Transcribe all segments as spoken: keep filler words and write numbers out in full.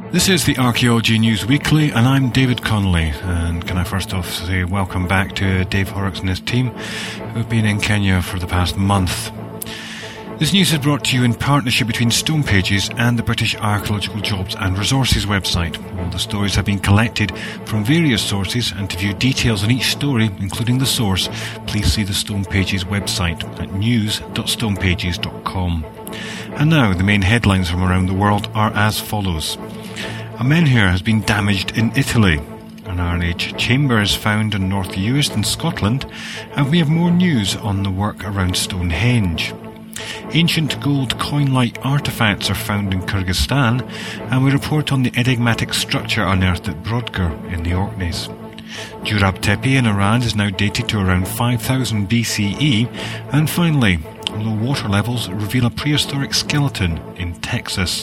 This is the Archaeology News Weekly, and I'm David Connolly. And can I first off say welcome back to Dave Horrocks and his team, who've been in Kenya for the past month. This news is brought to you in partnership between Stone Pages and the British Archaeological Jobs and Resources website. All the stories have been collected from various sources, and to view details on each story, including the source, please see the Stone Pages website at news dot stone pages dot com. And now, the main headlines from around the world are as follows. A menhir has been damaged in Italy. An Iron Age chamber is found in North Uist in Scotland, and we have more news on the work around Stonehenge. Ancient gold coin-like artefacts are found in Kyrgyzstan, and we report on the enigmatic structure unearthed at Brodgar in the Orkneys. Jurab Tepe in Iran is now dated to around five thousand B C E, and finally, low water levels reveal a prehistoric skeleton in Texas.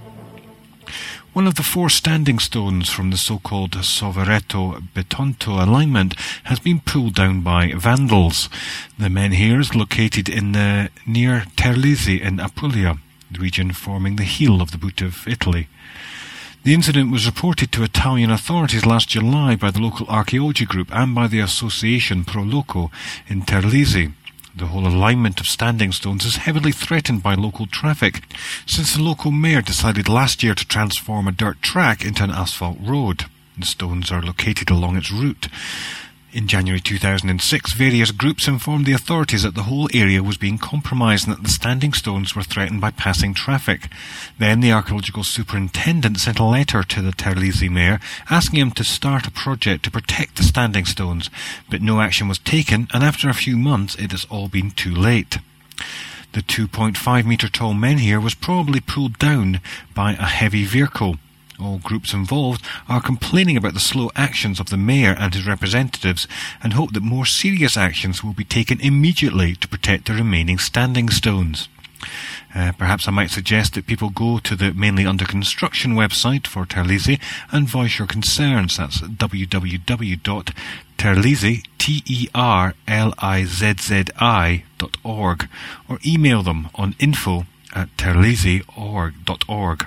One of the four standing stones from the so-called Sovereto-Betonto alignment has been pulled down by vandals. The menhir is located in the near Terlizzi in Apulia, the region forming the heel of the boot of Italy. The incident was reported to Italian authorities last July by the local archaeology group and by the association Pro Loco in Terlizzi. The whole alignment of standing stones is heavily threatened by local traffic, since the local mayor decided last year to transform a dirt track into an asphalt road. The stones are located along its route. In January two thousand six, various groups informed the authorities that the whole area was being compromised and that the standing stones were threatened by passing traffic. Then the archaeological superintendent sent a letter to the Terlizzi mayor asking him to start a project to protect the standing stones, but no action was taken, and after a few months it has all been too late. The two point five metre tall menhir was probably pulled down by a heavy vehicle. All groups involved are complaining about the slow actions of the mayor and his representatives and hope that more serious actions will be taken immediately to protect the remaining standing stones. Uh, perhaps I might suggest that people go to the mainly under construction website for Terlizzi and voice your concerns. That's w w w dot terlizzi, T E R L I Z Z I dot org, or email them on info at terlizzi dot org.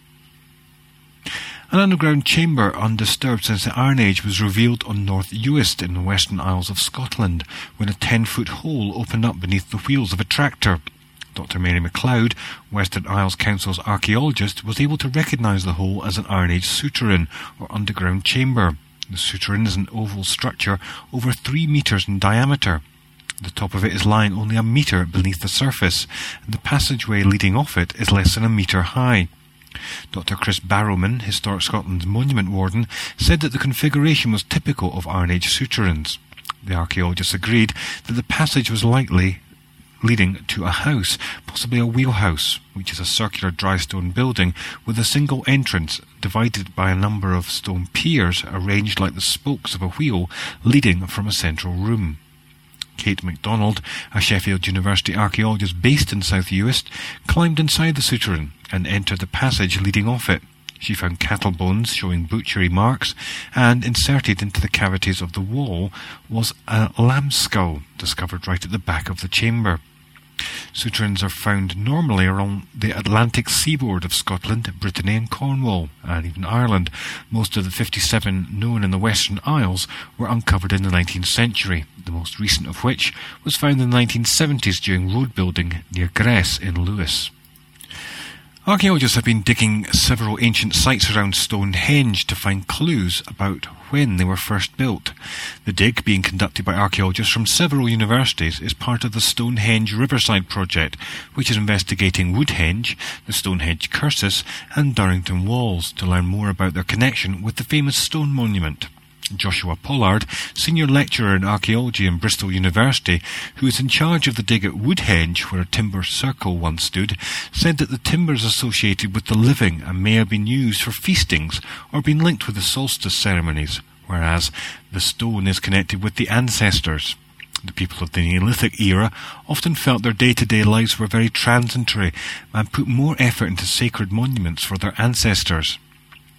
An underground chamber undisturbed since the Iron Age was revealed on North Uist in the Western Isles of Scotland, when a ten-foot hole opened up beneath the wheels of a tractor. Doctor Mary MacLeod, Western Isles Council's archaeologist, was able to recognise the hole as an Iron Age souterrain, or underground chamber. The souterrain is an oval structure over three metres in diameter. The top of it is lying only a metre beneath the surface, and the passageway leading off it is less than a metre high. Doctor Chris Barrowman, Historic Scotland's monument warden, said that the configuration was typical of Iron Age souterrains. The archaeologists agreed that the passage was likely leading to a house, possibly a wheelhouse, which is a circular dry stone building with a single entrance divided by a number of stone piers arranged like the spokes of a wheel leading from a central room. Kate MacDonald, a Sheffield University archaeologist based in South Uist, climbed inside the souterrain and entered the passage leading off it. She found cattle bones showing butchery marks, and inserted into the cavities of the wall was a lamb skull discovered right at the back of the chamber. Souterrains are found normally along the Atlantic seaboard of Scotland, Brittany and Cornwall, and even Ireland. Most of the fifty-seven known in the Western Isles were uncovered in the nineteenth century, the most recent of which was found in the nineteen seventies during road building near Gress in Lewis. Archaeologists have been digging several ancient sites around Stonehenge to find clues about when they were first built. The dig, being conducted by archaeologists from several universities, is part of the Stonehenge Riverside Project, which is investigating Woodhenge, the Stonehenge Cursus, and Durrington Walls to learn more about their connection with the famous stone monument. Joshua Pollard, senior lecturer in archaeology in Bristol University, who is in charge of the dig at Woodhenge, where a timber circle once stood, said that the timber is associated with the living and may have been used for feastings or been linked with the solstice ceremonies, whereas the stone is connected with the ancestors. The people of the Neolithic era often felt their day-to-day lives were very transitory and put more effort into sacred monuments for their ancestors.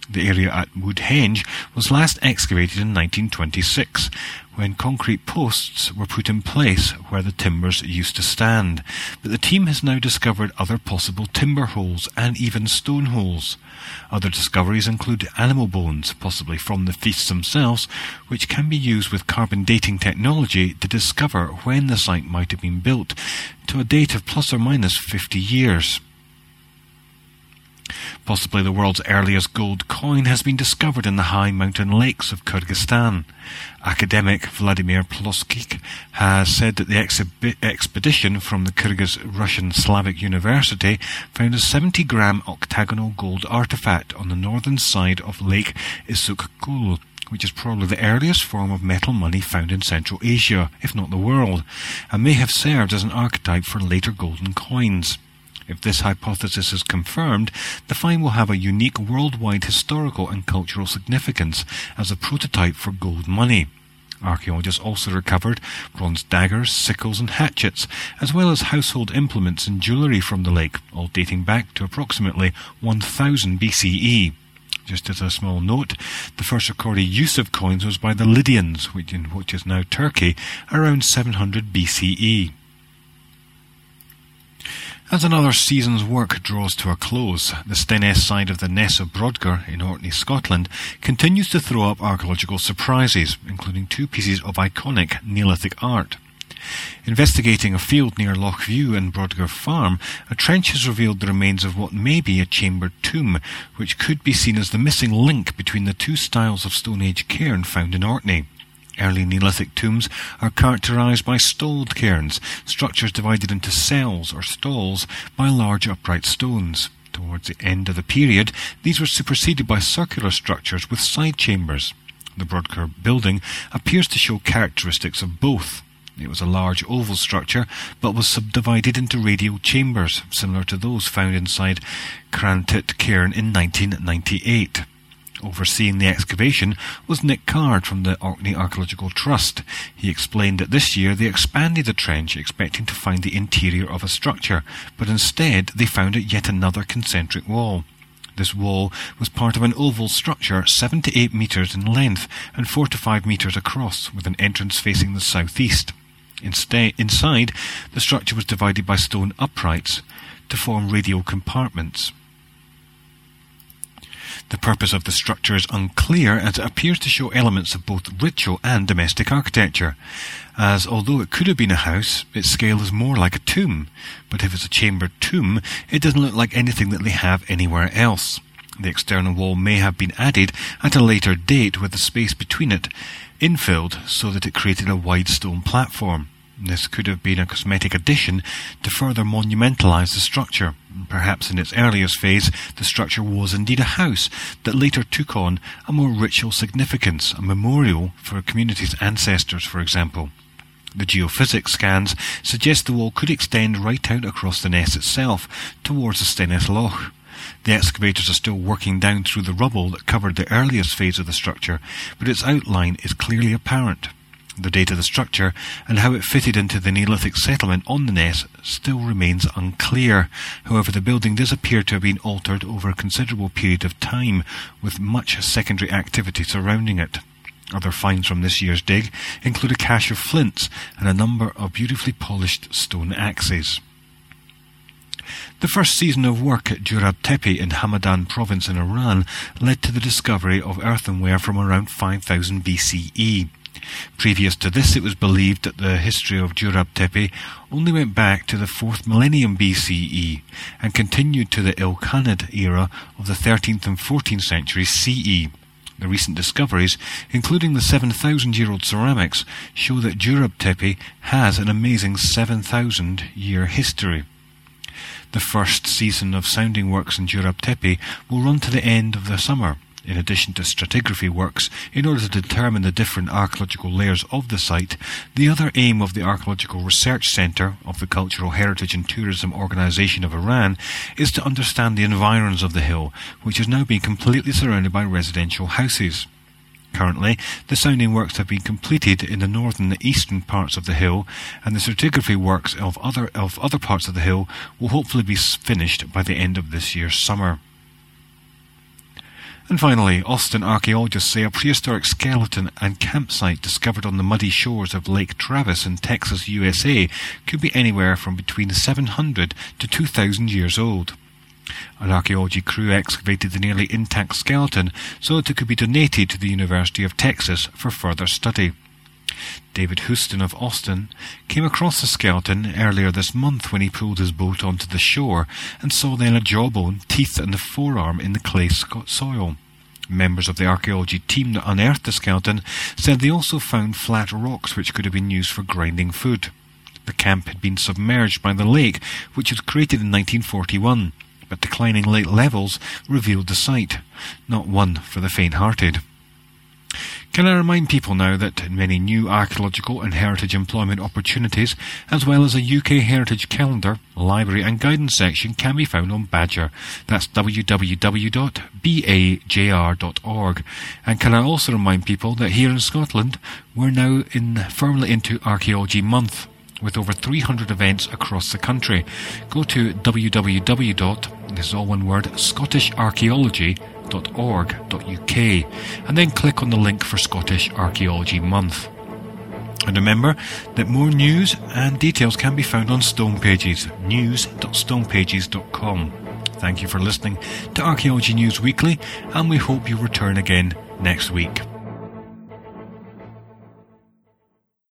The area at Woodhenge was last excavated in nineteen twenty-six, when concrete posts were put in place where the timbers used to stand, but the team has now discovered other possible timber holes and even stone holes. Other discoveries include animal bones, possibly from the feasts themselves, which can be used with carbon dating technology to discover when the site might have been built, to a date of plus or minus fifty years. Possibly the world's earliest gold coin has been discovered in the high mountain lakes of Kyrgyzstan. Academic Vladimir Ploskik has said that the exhibi- expedition from the Kyrgyz Russian Slavic University found a seventy gram octagonal gold artifact on the northern side of Lake Issyk-Kul, which is probably the earliest form of metal money found in Central Asia, if not the world, and may have served as an archetype for later golden coins. If this hypothesis is confirmed, the find will have a unique worldwide historical and cultural significance as a prototype for gold money. Archaeologists also recovered bronze daggers, sickles and hatchets, as well as household implements and jewellery from the lake, all dating back to approximately one thousand B C E. Just as a small note, the first recorded use of coins was by the Lydians, which, in, which is now Turkey, around seven hundred B C E. As another season's work draws to a close, the Stenness side of the Ness of Brodgar in Orkney, Scotland, continues to throw up archaeological surprises, including two pieces of iconic Neolithic art. Investigating a field near Loch View and Brodgar Farm, a trench has revealed the remains of what may be a chambered tomb, which could be seen as the missing link between the two styles of Stone Age cairn found in Orkney. Early Neolithic tombs are characterised by stalled cairns, structures divided into cells or stalls by large upright stones. Towards the end of the period, these were superseded by circular structures with side chambers. The Brodgar building appears to show characteristics of both. It was a large oval structure, but was subdivided into radial chambers, similar to those found inside Crantit Cairn in nineteen ninety-eight. Overseeing the excavation was Nick Card from the Orkney Archaeological Trust. He explained that this year they expanded the trench, expecting to find the interior of a structure, but instead they found it yet another concentric wall. This wall was part of an oval structure seven to eight metres in length and four to five metres across, with an entrance facing the southeast. Instead, inside, the structure was divided by stone uprights to form radial compartments. The purpose of the structure is unclear, as it appears to show elements of both ritual and domestic architecture, as although it could have been a house, its scale is more like a tomb, but if it's a chambered tomb, it doesn't look like anything that they have anywhere else. The external wall may have been added at a later date with the space between it infilled so that it created a wide stone platform. This could have been a cosmetic addition to further monumentalise the structure. Perhaps in its earliest phase, the structure was indeed a house that later took on a more ritual significance, a memorial for a community's ancestors, for example. The geophysics scans suggest the wall could extend right out across the Ness itself, towards the Stenness Loch. The excavators are still working down through the rubble that covered the earliest phase of the structure, but its outline is clearly apparent. The date of the structure and how it fitted into the Neolithic settlement on the Ness still remains unclear. However, the building does appear to have been altered over a considerable period of time, with much secondary activity surrounding it. Other finds from this year's dig include a cache of flints and a number of beautifully polished stone axes. The first season of work at Jurab Tepe in Hamadan province in Iran led to the discovery of earthenware from around five thousand B C E. Previous to this, it was believed that the history of Jurab Tepe only went back to the fourth millennium B C E and continued to the Ilkhanid era of the thirteenth and fourteenth centuries C E. The recent discoveries, including the seven thousand year old ceramics, show that Jurab Tepe has an amazing seven thousand year history. The first season of sounding works in Jurab Tepe will run to the end of the summer. In addition to stratigraphy works, in order to determine the different archaeological layers of the site, the other aim of the Archaeological Research Centre of the Cultural Heritage and Tourism Organisation of Iran is to understand the environs of the hill, which is now being completely surrounded by residential houses. Currently, the sounding works have been completed in the northern and eastern parts of the hill, and the stratigraphy works of other, of other parts of the hill will hopefully be finished by the end of this year's summer. And finally, Austin archaeologists say a prehistoric skeleton and campsite discovered on the muddy shores of Lake Travis in Texas, U S A, could be anywhere from between seven hundred to two thousand years old. An archaeology crew excavated the nearly intact skeleton so that it could be donated to the University of Texas for further study. David Houston of Austin came across the skeleton earlier this month when he pulled his boat onto the shore and saw then a jawbone, teeth and the forearm in the clay soil. Members of the archaeology team that unearthed the skeleton said they also found flat rocks which could have been used for grinding food. The camp had been submerged by the lake, which was created in nineteen forty-one, but declining lake levels revealed the site, not one for the faint-hearted. Can I remind people now that many new archaeological and heritage employment opportunities, as well as a U K heritage calendar, library and guidance section can be found on Badger. That's w w w dot bajr dot org. And can I also remind people that here in Scotland, we're now in firmly into Archaeology Month, with over three hundred events across the country. Go to w w w dot, this is all one word, scottish archaeology dot org dot u k, and then click on the link for Scottish Archaeology Month. And remember that more news and details can be found on Stone Pages, news dot stone pages dot com. Thank you for listening to Archaeology News Weekly, and we hope you return again next week.